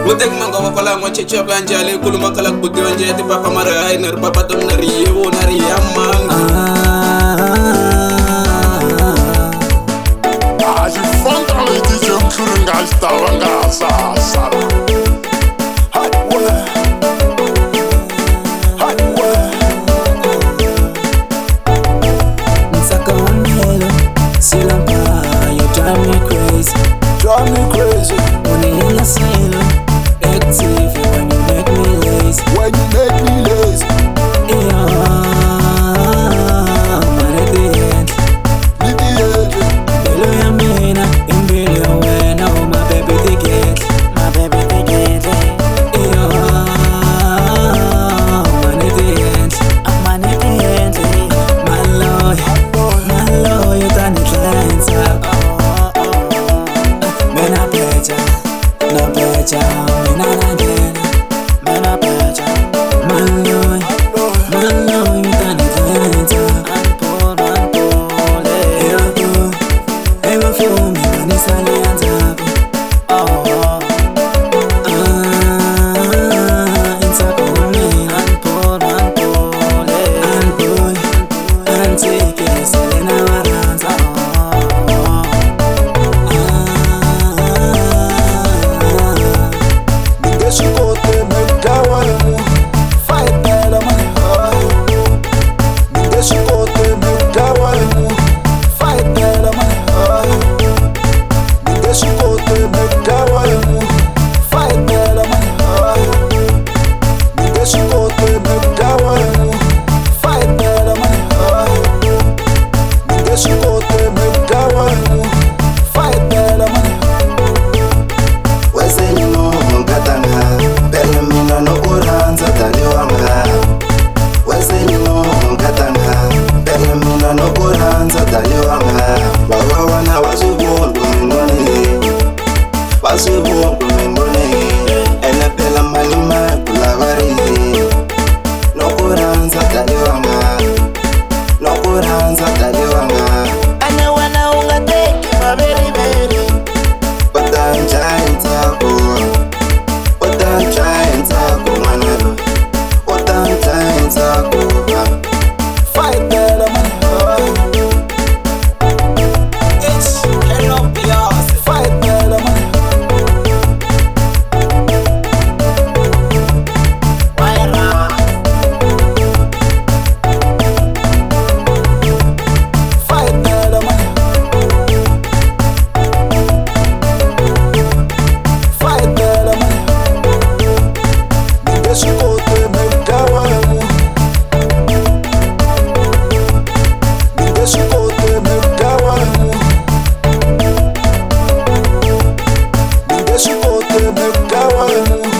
Utek manga wapala ngoche chapla njale kuluma kalak buti wanje ti papa marai ner papa tom nari yewo nari yamang. Je vond al die jongeren gaan staan. Drive me crazy. When you in your sailor, active when you make me lazy. When you make me lazy. Yeah, man at the end. Below your mina, in below when oh my baby ticket. Yeah, man at the end. My love, you done it lens. No better, man, you done it later. Ever feel me when it's a lens. It's a cool me. And take it, selling our hands. She go to make